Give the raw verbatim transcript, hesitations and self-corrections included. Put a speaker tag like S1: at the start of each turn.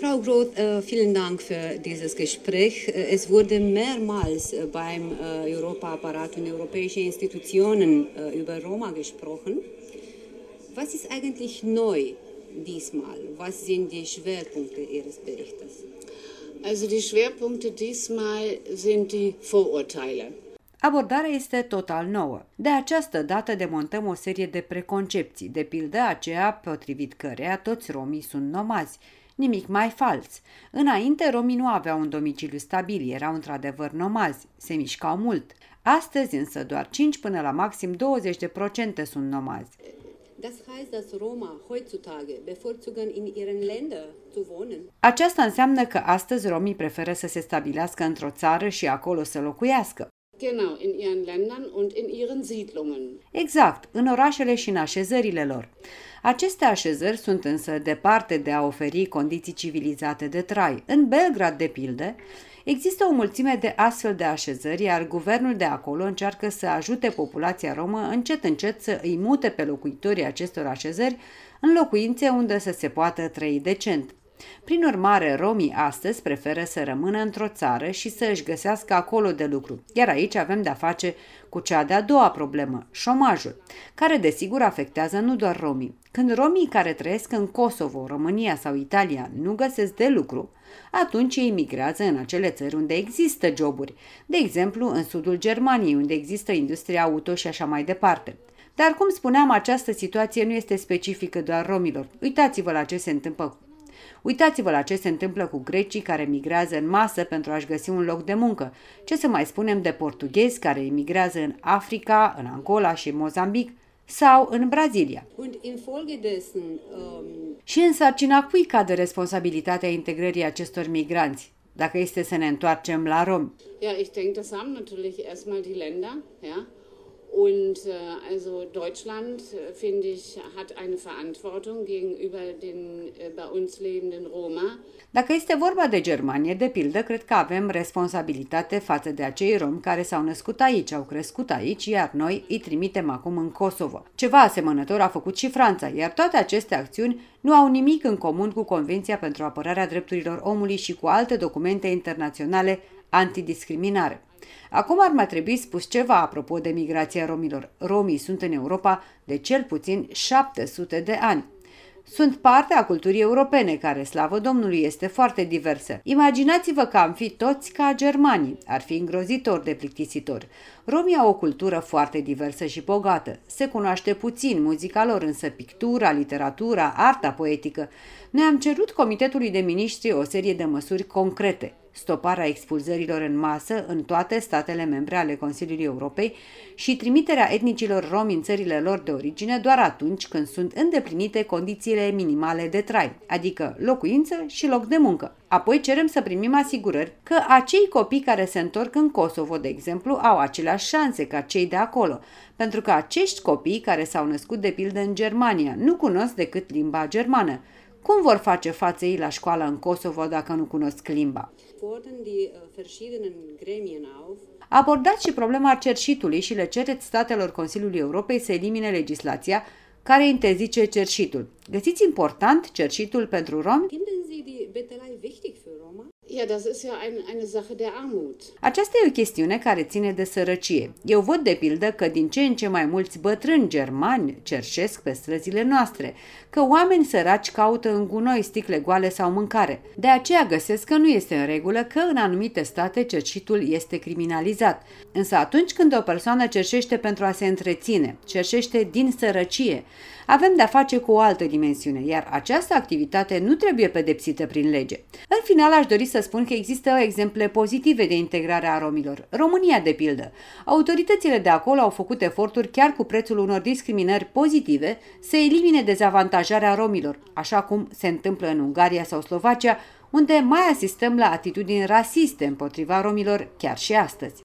S1: Frau Groth, äh, vielen Dank für dieses Gespräch. Es wurde mehrmals äh, beim äh, Europaapparat und europäische Institutionen äh, über Roma gesprochen. Was ist eigentlich neu diesmal? Was sind die Schwerpunkte Ihres Berichtes?
S2: Also die Schwerpunkte diesmal sind die Vorurteile.
S3: Abordarea este total nouă. De această dată demontăm o serie de preconcepții, de pildă aceea potrivit căreia toți romii sunt nomazi. Nimic mai fals. Înainte, romii nu aveau un domiciliu stabil, erau într-adevăr nomazi, se mișcau mult. Astăzi însă doar cinci până la maxim douăzeci de procente sunt nomazi.
S1: Das heißt, dass Roma heutzutage bevorzugen in ihren Ländern zu wohnen.
S3: Aceasta înseamnă că astăzi romii preferă să se stabilească într-o țară și acolo să locuiască.
S2: Genau, in ihren Ländern und in ihren Siedlungen.
S3: Exact, în orașele și în așezările lor. Aceste așezări sunt însă departe de a oferi condiții civilizate de trai. În Belgrad, de pildă, există o mulțime de astfel de așezări, iar guvernul de acolo încearcă să ajute populația romă încet încet să îi mute pe locuitorii acestor așezări în locuințe unde să se poată trăi decent. Prin urmare, romii astăzi preferă să rămână într-o țară și să își găsească acolo de lucru. Iar aici avem de-a face cu cea de-a doua problemă, șomajul, care desigur afectează nu doar romii. Când romii care trăiesc în Kosovo, România sau Italia nu găsesc de lucru, atunci ei migrează în acele țări unde există joburi, de exemplu în sudul Germaniei, unde există industria auto și așa mai departe. Dar, cum spuneam, această situație nu este specifică doar romilor. Uitați-vă la ce se întâmplă Uitați-vă la ce se întâmplă cu grecii care migrează în masă pentru a-și găsi un loc de muncă. Ce să mai spunem de portughezi care emigrează în Africa, în Angola și Mozambic sau în Brazilia. Și în sarcina cui cade responsabilitatea integrării acestor migranți, dacă este să ne întoarcem la romi?
S2: Ja, ich denke, das haben natürlich erstmal die Länder, ja. Und äh, also Deutschland, äh, finde ich, hat eine Verantwortung gegenüber den äh, bei uns lebenden Roma.
S3: Dacă este vorba de Germania, de pildă, cred că avem responsabilitate față de acei romi care s-au născut aici, au crescut aici, iar noi îi trimitem acum în Kosovo. Ceva asemănător a făcut și Franța, iar toate aceste acțiuni nu au nimic în comun cu Convenția pentru apărarea drepturilor omului și cu alte documente internaționale antidiscriminare. Acum ar mai trebui spus ceva apropo de migrația romilor. Romii sunt în Europa de cel puțin șapte sute de ani. Sunt parte a culturii europene, care, slavă Domnului, este foarte diversă. Imaginați-vă că am fi toți ca germanii. Ar fi îngrozitor de plictisitor. Romii au o cultură foarte diversă și bogată. Se cunoaște puțin muzica lor, însă pictura, literatura, arta poetică. Noi am cerut Comitetului de Miniștri o serie de măsuri concrete. Stoparea expulzărilor în masă în toate statele membre ale Consiliului Europei și trimiterea etnicilor romi în țările lor de origine doar atunci când sunt îndeplinite condițiile minimale de trai, adică locuință și loc de muncă. Apoi cerem să primim asigurări că acei copii care se întorc în Kosovo, de exemplu, au aceleași șanse ca cei de acolo, pentru că acești copii care s-au născut de pildă în Germania nu cunosc decât limba germană. Cum vor face față ei la școală în Kosovo dacă nu cunosc limba? Abordați și problema cerșitului și le cereți statelor Consiliului Europei să elimine legislația care interzice cerșitul. Găsiți important cerșitul pentru romi?
S2: Ja, das ist ja ein, eine Sache der Armut.
S3: Aceasta e o chestiune care ține de sărăcie. Eu văd de pildă că din ce în ce mai mulți bătrâni germani cerșesc pe străzile noastre, că oameni săraci caută în gunoi sticle goale sau mâncare. De aceea găsesc că nu este în regulă că în anumite state cerșitul este criminalizat. Însă atunci când o persoană cerșește pentru a se întreține, cerșește din sărăcie, avem de-a face cu o altă dimensiune, iar această activitate nu trebuie pedepsită prin lege. În final, aș dori să spun că există exemple pozitive de integrare a romilor. România, de pildă. Autoritățile de acolo au făcut eforturi chiar cu prețul unor discriminări pozitive să elimine dezavantajarea romilor, așa cum se întâmplă în Ungaria sau Slovacia, unde mai asistăm la atitudini rasiste împotriva romilor chiar și astăzi.